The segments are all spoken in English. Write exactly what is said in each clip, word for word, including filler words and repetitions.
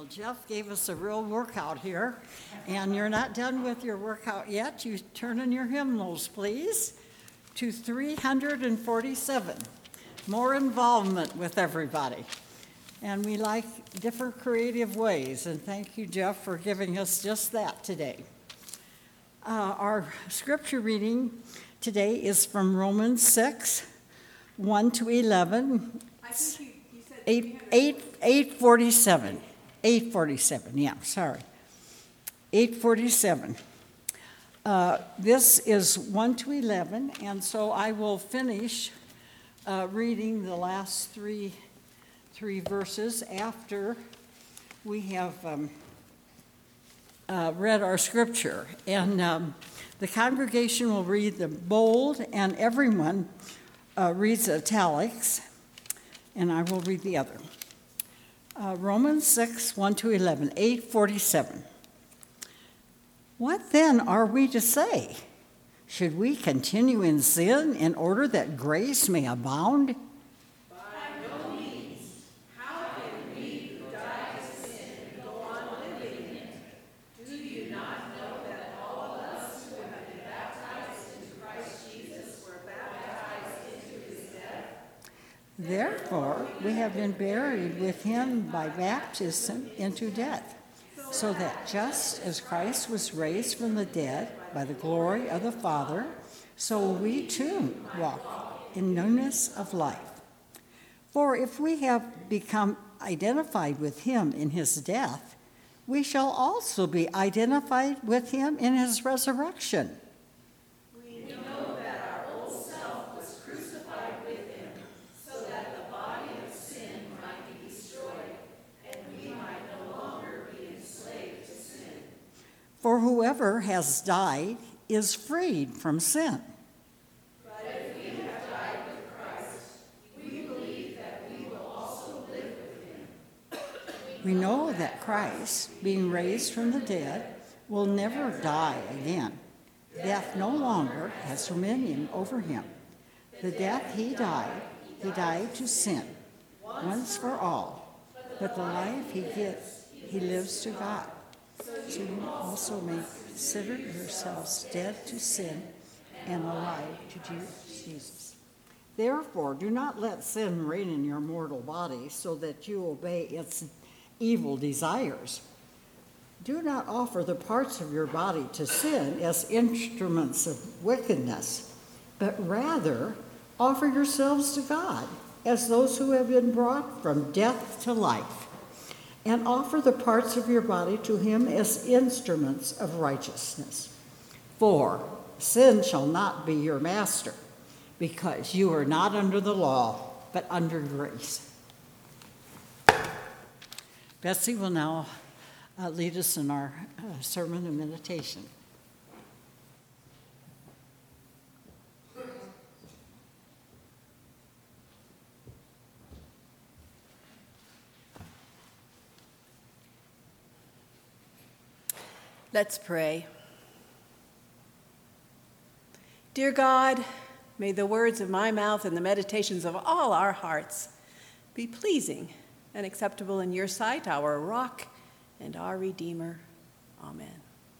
Jeff gave us a real workout here, and you're not done with your workout yet. You turn in your hymnals, please, to three hundred forty-seven. More involvement with everybody. And we like different creative ways, and thank you, Jeff, for giving us just that today. Uh, our scripture reading today is from Romans six, one to eleven. I think you, you said eight, eight, eight forty-seven. eight forty-seven, yeah, sorry. eight forty-seven. Uh, this is one to eleven, and so I will finish uh, reading the last three, three verses after we have um, uh, read our scripture. And um, the congregation will read the bold, and everyone uh, reads italics, and I will read the other. Uh, Romans six, one to eleven, eight forty-seven. What then are we to say? Should we continue in sin in order that grace may abound? By no means. How can we who die to sin go on living in it? Do you not know that all of us who have been baptized into Christ Jesus were baptized into his death? Therefore, we have been buried with him by baptism into death, so that just as Christ was raised from the dead by the glory of the Father, so we too walk in newness of life. For if we have become identified with him in his death, we shall also be identified with him in his resurrection. We know that our old self was crucified with him, so that the body of sin might be destroyed, and we might no longer be enslaved to sin. For whoever has died is freed from sin. But if we have died with Christ, we believe that we will also live with him. We know that Christ, being raised from the dead, will never die again. Death no longer has dominion over him. The death he died, he died to sin, once for all. But the life he gives, he lives to God. So you also may consider yourselves dead to sin and alive to Jesus. Therefore, do not let sin reign in your mortal body so that you obey its evil desires. Do not offer the parts of your body to sin as instruments of wickedness, but rather offer yourselves to God as those who have been brought from death to life, and offer the parts of your body to him as instruments of righteousness. For sin shall not be your master, because you are not under the law, but under grace. Betsy will now uh, lead us in our uh, sermon and meditation. Let's pray. Dear God, may the words of my mouth and the meditations of all our hearts be pleasing and acceptable in your sight, our rock and our Redeemer. Amen.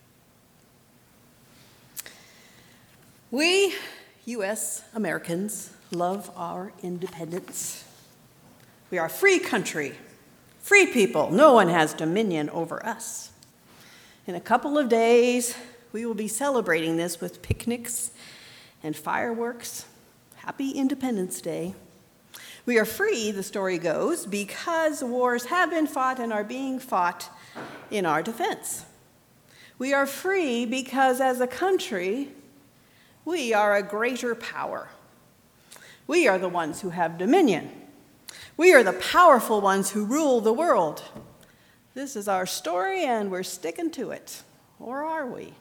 We, U S Americans, love our independence. We are a free country, free people. No one has dominion over us. In a couple of days, we will be celebrating this with picnics and fireworks. Happy Independence Day. We are free, the story goes, because wars have been fought and are being fought in our defense. We are free because as a country, we are a greater power. We are the ones who have dominion. We are the powerful ones who rule the world. This is our story, and we're sticking to it. Or are we?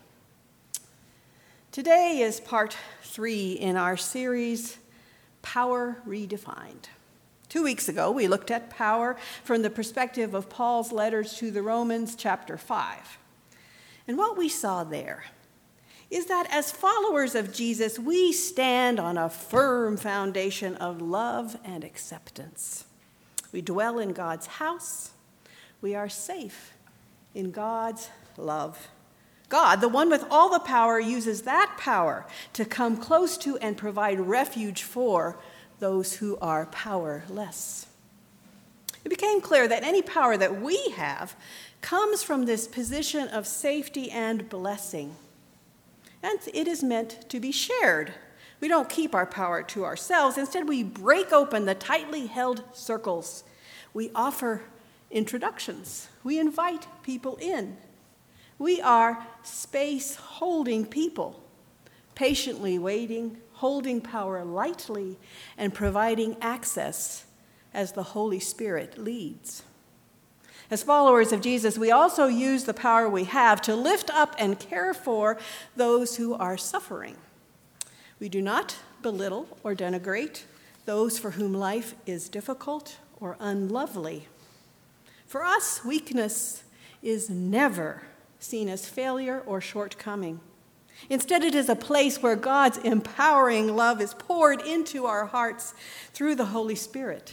Today is part three in our series, Power Redefined. Two weeks ago, we looked at power from the perspective of Paul's letters to the Romans, chapter five. And what we saw there is that as followers of Jesus, we stand on a firm foundation of love and acceptance. We dwell in God's house. We are safe in God's love. God, the one with all the power, uses that power to come close to and provide refuge for those who are powerless. It became clear that any power that we have comes from this position of safety and blessing. And it is meant to be shared. We don't keep our power to ourselves. Instead, we break open the tightly held circles. We offer introductions. We invite people in. We are space-holding people, patiently waiting, holding power lightly, and providing access as the Holy Spirit leads. As followers of Jesus, we also use the power we have to lift up and care for those who are suffering. We do not belittle or denigrate those for whom life is difficult or unlovely. For us, weakness is never seen as failure or shortcoming. Instead, it is a place where God's empowering love is poured into our hearts through the Holy Spirit.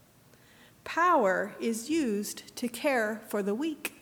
Power is used to care for the weak.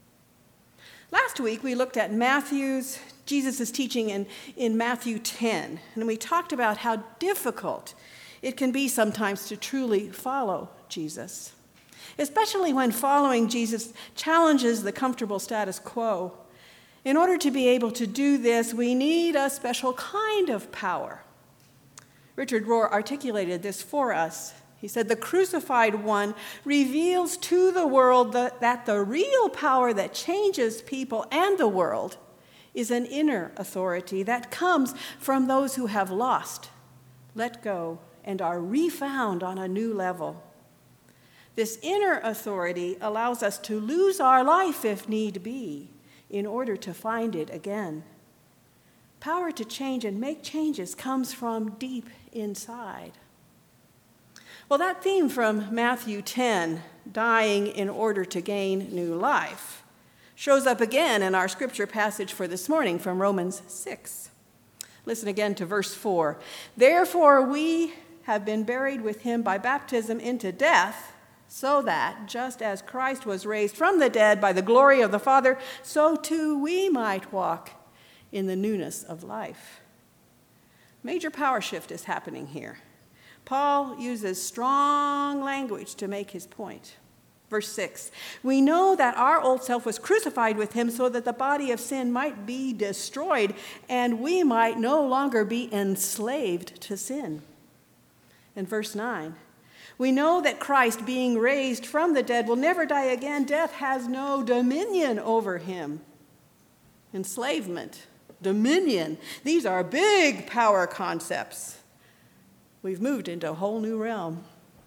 Last week, we looked at Matthew's, Jesus' teaching in, in Matthew ten, and we talked about how difficult it can be sometimes to truly follow Jesus, especially when following Jesus challenges the comfortable status quo. In order to be able to do this, we need a special kind of power. Richard Rohr articulated this for us. He said, the crucified one reveals to the world that, that the real power that changes people and the world is an inner authority that comes from those who have lost, let go, and are refound on a new level. This inner authority allows us to lose our life if need be in order to find it again. Power to change and make changes comes from deep inside. Well, that theme from Matthew ten, dying in order to gain new life, shows up again in our scripture passage for this morning from Romans six. Listen again to verse four. Therefore we have been buried with him by baptism into death, so that, just as Christ was raised from the dead by the glory of the Father, so too we might walk in the newness of life. Major power shift is happening here. Paul uses strong language to make his point. Verse six, we know that our old self was crucified with him so that the body of sin might be destroyed and we might no longer be enslaved to sin. And verse nine, we know that Christ, being raised from the dead, will never die again. Death has no dominion over him. Enslavement, dominion, these are big power concepts. We've moved into a whole new realm.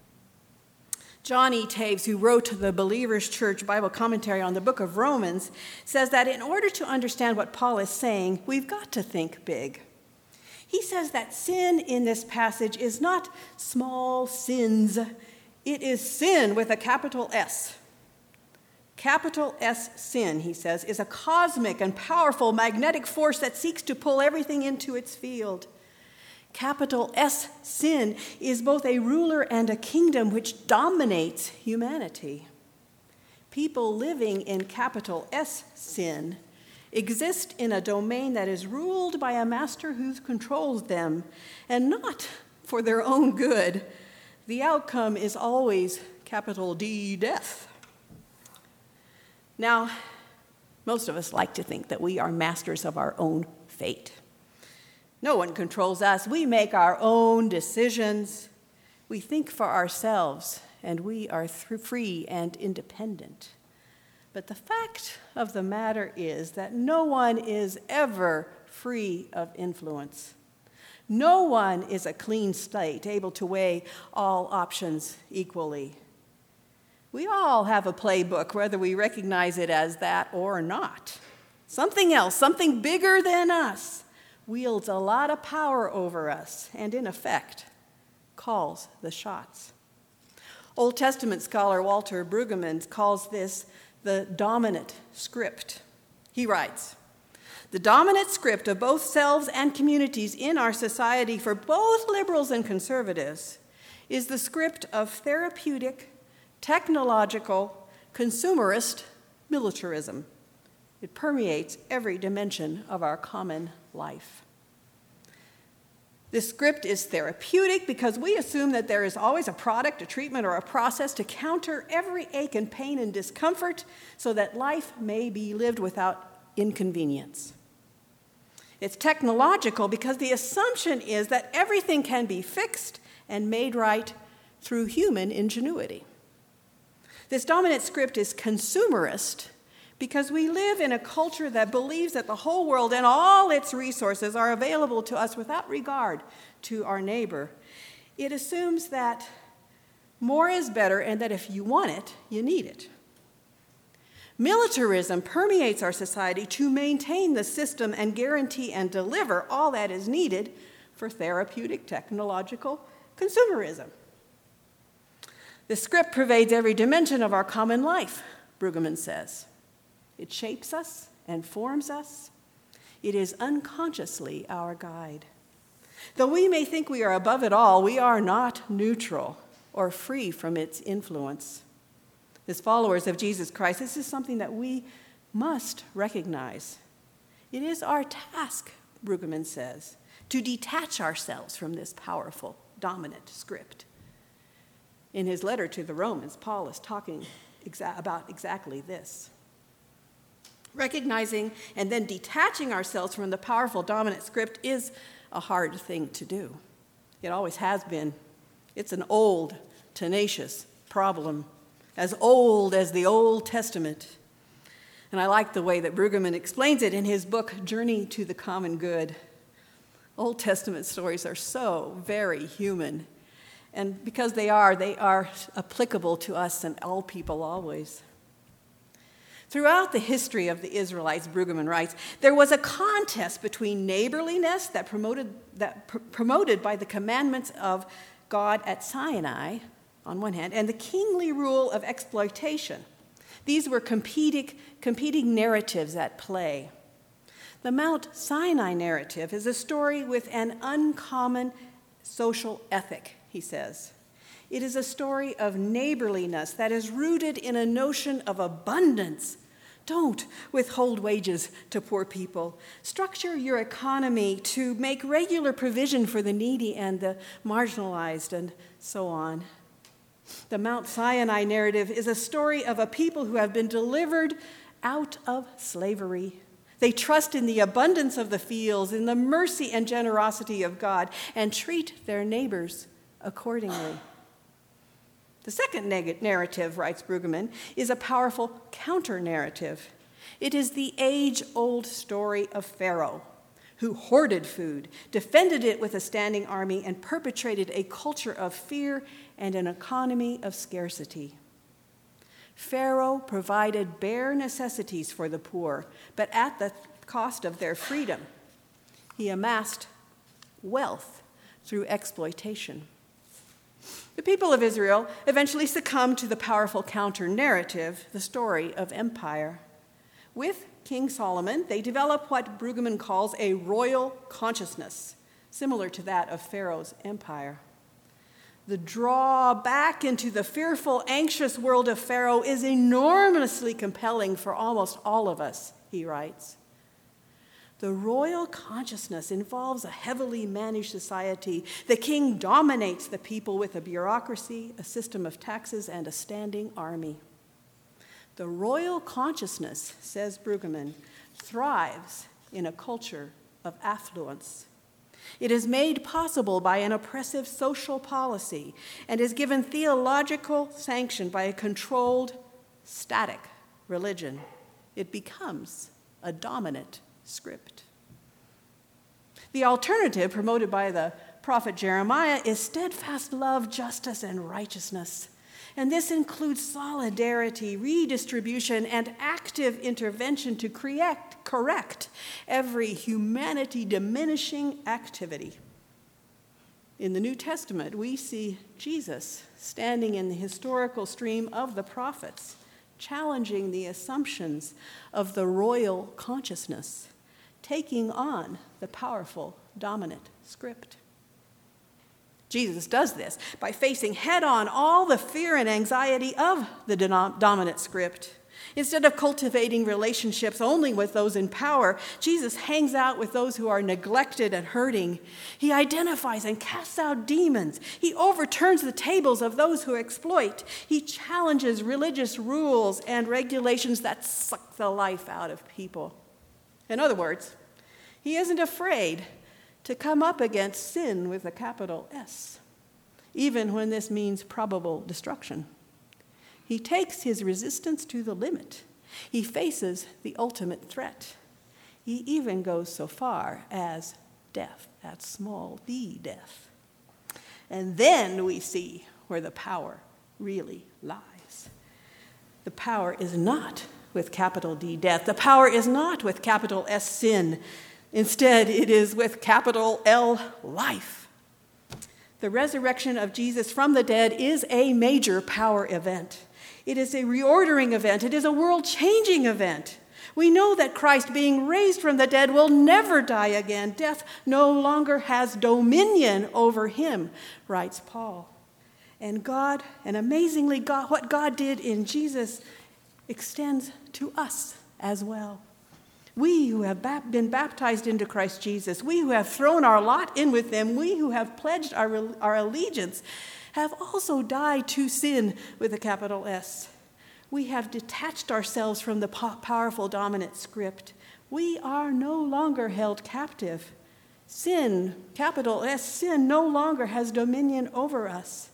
John E. Taves, who wrote the Believer's Church Bible commentary on the book of Romans, says that in order to understand what Paul is saying, we've got to think big. He says that sin in this passage is not small sins. It is sin with a capital S. Capital S sin, he says, is a cosmic and powerful magnetic force that seeks to pull everything into its field. Capital S sin is both a ruler and a kingdom which dominates humanity. People living in capital S sin exist in a domain that is ruled by a master who controls them, and not for their own good. The outcome is always capital D, death. Now, most of us like to think that we are masters of our own fate. No one controls us. We make our own decisions. We think for ourselves, and we are th- free and independent. But the fact of the matter is that no one is ever free of influence. No one is a clean slate, able to weigh all options equally. We all have a playbook, whether we recognize it as that or not. Something else, something bigger than us, wields a lot of power over us and, in effect, calls the shots. Old Testament scholar Walter Brueggemann calls this the dominant script. He writes, the dominant script of both selves and communities in our society for both liberals and conservatives is the script of therapeutic, technological, consumerist militarism. It permeates every dimension of our common life. This script is therapeutic because we assume that there is always a product, a treatment, or a process to counter every ache and pain and discomfort so that life may be lived without inconvenience. It's technological because the assumption is that everything can be fixed and made right through human ingenuity. This dominant script is consumerist because we live in a culture that believes that the whole world and all its resources are available to us without regard to our neighbor. It assumes that more is better and that if you want it, you need it. Militarism permeates our society to maintain the system and guarantee and deliver all that is needed for therapeutic technological consumerism. The script pervades every dimension of our common life, Brueggemann says. It shapes us and forms us. It is unconsciously our guide. Though we may think we are above it all, we are not neutral or free from its influence. As followers of Jesus Christ, this is something that we must recognize. It is our task, Brueggemann says, to detach ourselves from this powerful, dominant script. In his letter to the Romans, Paul is talking exa- about exactly this. Recognizing and then detaching ourselves from the powerful, dominant script is a hard thing to do. It always has been. It's an old, tenacious problem, as old as the Old Testament. And I like the way that Brueggemann explains it in his book, Journey to the Common Good. Old Testament stories are so very human. And because they are, they are applicable to us and all people always. Throughout the history of the Israelites, Brueggemann writes, there was a contest between neighborliness that promoted, that pr- promoted by the commandments of God at Sinai, on one hand, and the kingly rule of exploitation. These were competing, competing narratives at play. The Mount Sinai narrative is a story with an uncommon social ethic, he says. It is a story of neighborliness that is rooted in a notion of abundance. Don't withhold wages to poor people. Structure your economy to make regular provision for the needy and the marginalized, and so on. The Mount Sinai narrative is a story of a people who have been delivered out of slavery. They trust in the abundance of the fields, in the mercy and generosity of God, and treat their neighbors accordingly. The second neg- narrative, writes Brueggemann, is a powerful counter-narrative. It is the age-old story of Pharaoh, who hoarded food, defended it with a standing army, and perpetrated a culture of fear and an economy of scarcity. Pharaoh provided bare necessities for the poor, but at the cost of their freedom. He amassed wealth through exploitation. The people of Israel eventually succumbed to the powerful counter-narrative, the story of empire. With King Solomon, they develop what Brueggemann calls a royal consciousness, similar to that of Pharaoh's empire. The draw back into the fearful, anxious world of Pharaoh is enormously compelling for almost all of us, he writes. The royal consciousness involves a heavily managed society. The king dominates the people with a bureaucracy, a system of taxes, and a standing army. The royal consciousness, says Brueggemann, thrives in a culture of affluence. It is made possible by an oppressive social policy and is given theological sanction by a controlled, static religion. It becomes a dominant script. The alternative promoted by the prophet Jeremiah is steadfast love, justice, and righteousness. And this includes solidarity, redistribution, and active intervention to correct, correct every humanity-diminishing activity. In the New Testament, we see Jesus standing in the historical stream of the prophets, challenging the assumptions of the royal consciousness, taking on the powerful, dominant script. Jesus does this by facing head-on all the fear and anxiety of the dominant script. Instead of cultivating relationships only with those in power, Jesus hangs out with those who are neglected and hurting. He identifies and casts out demons. He overturns the tables of those who exploit. He challenges religious rules and regulations that suck the life out of people. In other words, he isn't afraid to come up against sin with a capital S, even when this means probable destruction. He takes his resistance to the limit. He faces the ultimate threat. He even goes so far as death, that small d death. And then we see where the power really lies. The power is not with capital D death. The power is not with capital S sin. Instead, it is with capital L life. The resurrection of Jesus from the dead is a major power event. It is a reordering event. It is a world-changing event. We know that Christ, being raised from the dead, will never die again. Death no longer has dominion over him, writes Paul. And God, and amazingly, God, what God did in Jesus extends to us as well. We who have been baptized into Christ Jesus, we who have thrown our lot in with him, we who have pledged our, our allegiance, have also died to sin with a capital S. We have detached ourselves from the po- powerful dominant script. We are no longer held captive. Sin, capital S, sin no longer has dominion over us.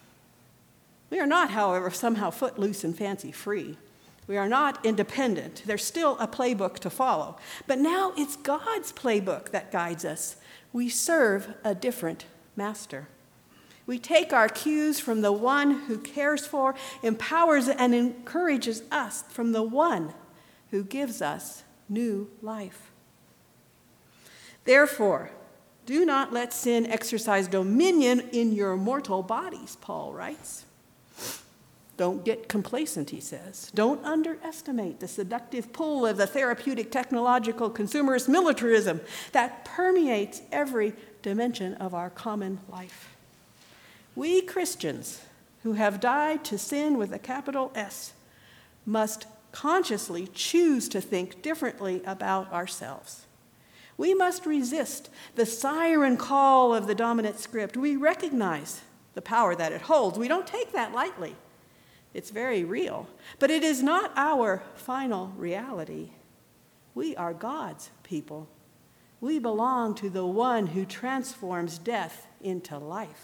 We are not, however, somehow footloose and fancy-free. We are not independent. There's still a playbook to follow. But now it's God's playbook that guides us. We serve a different master. We take our cues from the one who cares for, empowers, and encourages us, from the one who gives us new life. Therefore, do not let sin exercise dominion in your mortal bodies, Paul writes. Don't get complacent, he says. Don't underestimate the seductive pull of the therapeutic, technological, consumerist militarism that permeates every dimension of our common life. We Christians who have died to sin with a capital S must consciously choose to think differently about ourselves. We must resist the siren call of the dominant script. We recognize the power that it holds. We don't take that lightly. It's very real, but it is not our final reality. We are God's people. We belong to the one who transforms death into life.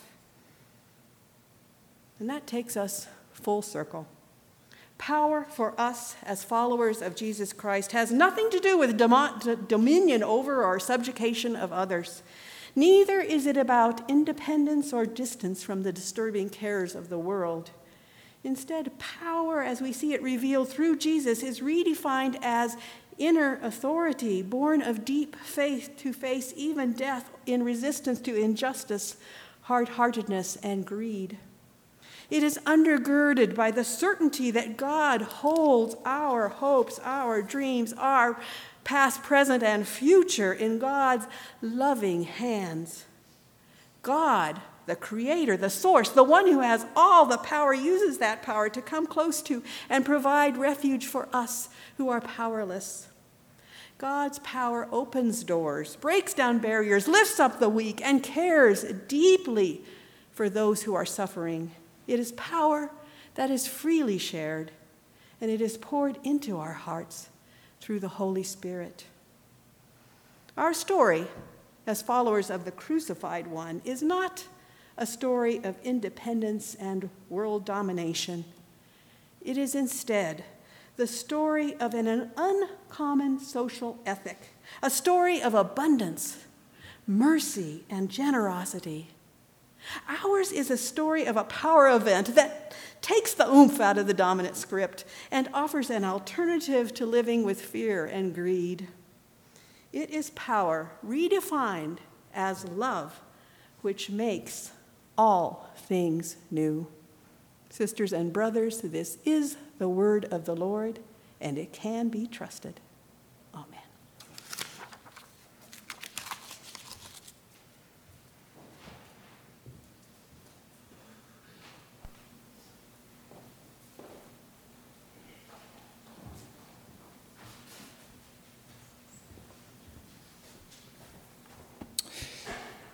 And that takes us full circle. Power for us as followers of Jesus Christ has nothing to do with dom- dominion over or subjugation of others. Neither is it about independence or distance from the disturbing cares of the world. Instead, power, as we see it revealed through Jesus, is redefined as inner authority, born of deep faith to face even death in resistance to injustice, hard-heartedness, and greed. It is undergirded by the certainty that God holds our hopes, our dreams, our past, present, and future in God's loving hands. God, the creator, the source, the one who has all the power, uses that power to come close to and provide refuge for us who are powerless. God's power opens doors, breaks down barriers, lifts up the weak, and cares deeply for those who are suffering. It is power that is freely shared, and it is poured into our hearts through the Holy Spirit. Our story, as followers of the crucified one, is not a story of independence and world domination. It is instead the story of an uncommon social ethic, a story of abundance, mercy, and generosity. Ours is a story of a power event that takes the oomph out of the dominant script and offers an alternative to living with fear and greed. It is power redefined as love, which makes all things new. Sisters and brothers, this is the word of the Lord, and it can be trusted. Amen.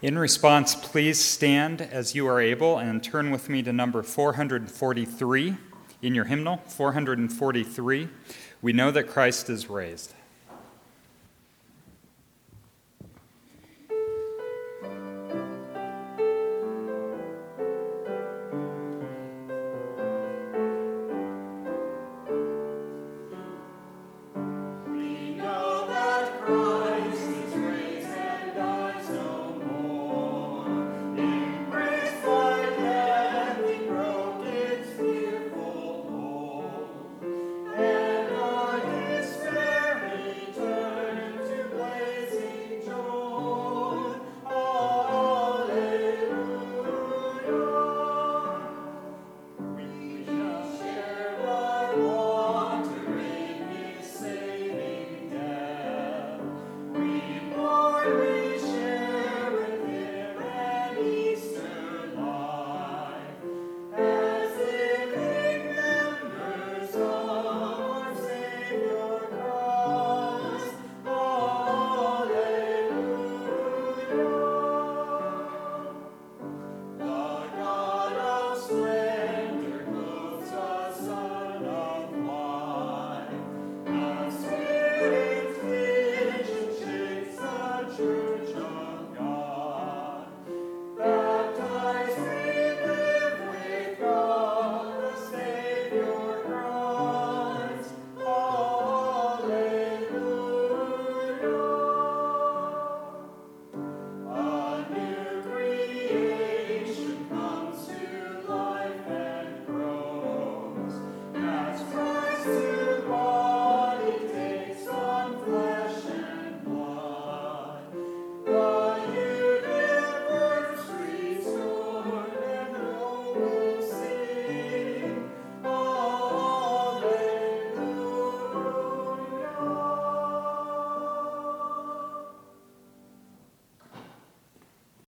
In response, please stand as you are able and turn with me to number four hundred forty-three in your hymnal, four hundred forty-three. We know that Christ is raised.